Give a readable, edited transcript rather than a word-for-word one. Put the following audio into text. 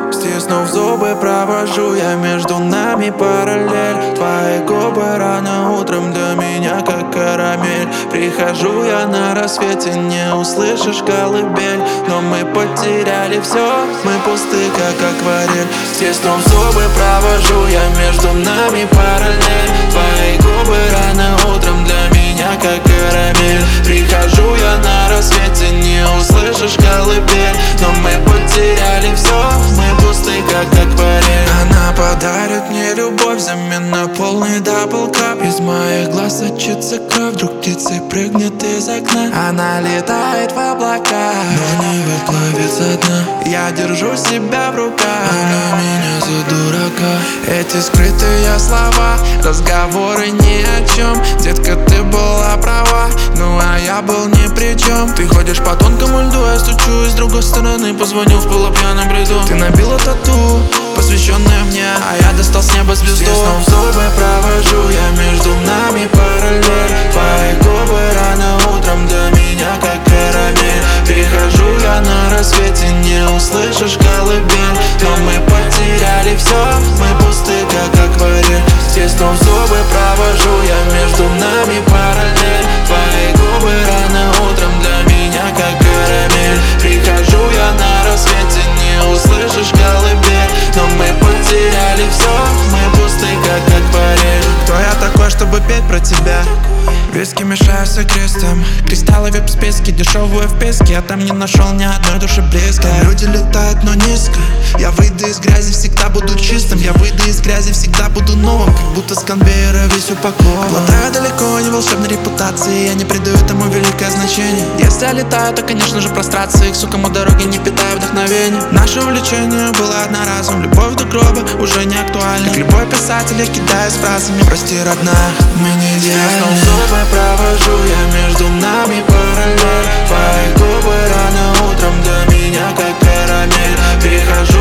Стиснув зубы, провожу я между нами параллель. Твои губы рано утром для меня как карамель. Прихожу я на рассвете, не услышишь колыбель. Но мы потеряли все, мы пусты как акварель. Стиснув зубы, провожу я между нами параллель. Твои губы рано утром для меня как карамель. Прихожу я на рассвете, не услышишь колыбель. Но мы потеряли все, мы пусты как акварель. Она подарит мне любовь взамен на полный даблкап. Из моих глаз сочится кровь, вдруг птицей прыгнет из окна. Она летает в облака, но не выплывет со дна. Я держу себя в руках, она меня за дурака. Эти скрытые слова, разговоры ни о чем. Детка, ты была права, ну а я был ни при чем. Ты ходишь по тонкому льду, я стучу из другой стороны. Позвоню в полупьяном бреду. Ты набила тату, посвященная мне, а я достал с неба звезду. Стиснув зубы, провожу я между нами параллель. Твои губы рано утром для меня как карамель. Прихожу я на рассвете, не услышишь колыбель. Но мы потеряли все, мы пусты как акварель. Стиснув зубы, провожу я между нами параллель. Твои губы рано утром для меня как карамель. Прихожу я на рассвете, не услышишь колыбель. Но мы потеряли все, мы пусты как акварель. Кто я такой, чтобы петь про тебя? Виски мешаются крестом, кристаллы в списке, дешевые в песке. Я там не нашел ни одной души близкой. Люди летают, но низко. Я выйду из грязи, всегда буду чистым. Я выйду из грязи, всегда буду новым. Как будто с конвейера весь упакован. Обладаю далеко не волшебной репутацией, я не придаю этому великое значение. Если я летаю, то, конечно же, прострации. К сукам дороги не питаю вдохновения. Наше увлечение было одноразовым. Любовь до гроба уже не актуальна. Как любой писатель, я кидаюсь фразами: прости, родная, мы не идеальны. Провожу я между нами параллель. Твои губы рано утром для меня как карамель. Прихожу